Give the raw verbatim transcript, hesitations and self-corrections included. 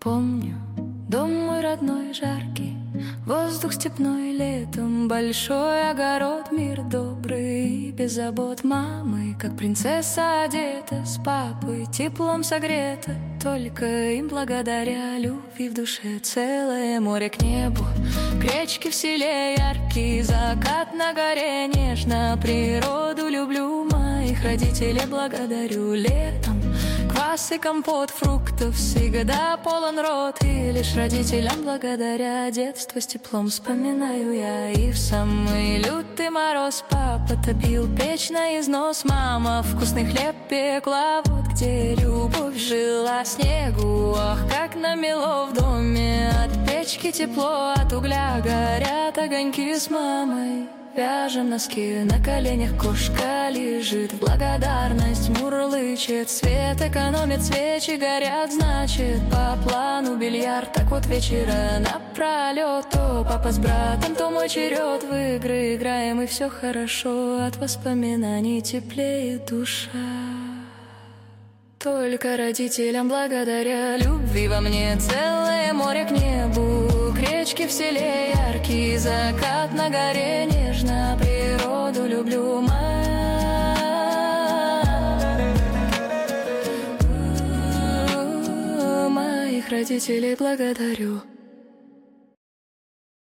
помню дом мой родной, жаркий, воздух степной летом, большой огород, мир добрый и без забот. Мамой, как принцесса одета, с папой теплом согрета, только им благодаря любви в душе целое море к небу. К речке в селе яркий закат на горе, нежно природу люблю, моих родителей благодарю. Летом квас и компот фруктов всегда полон рот, и лишь родителям благодаря детство с теплом вспоминаю я. И в самый лютый мороз папа топил печь на износ, мама вкусный хлеб пекла, вот где любовь жила. Снегу, ах, как намело в доме, от печки тепло, от угля горят огоньки с мамой. Вяжем носки, на коленях кошка лежит, в благодарность мурлычет, свет экономит, свечи горят, значит, по плану бильярд. Так вот вечера напролет, то папа с братом, то мой черед, в игры играем, и все хорошо, от воспоминаний теплеет душа. Только родителям благодаря любви во мне целое море к небу, к речке в селе яркий закат на горе, нежно природу люблю, моих родителей благодарю.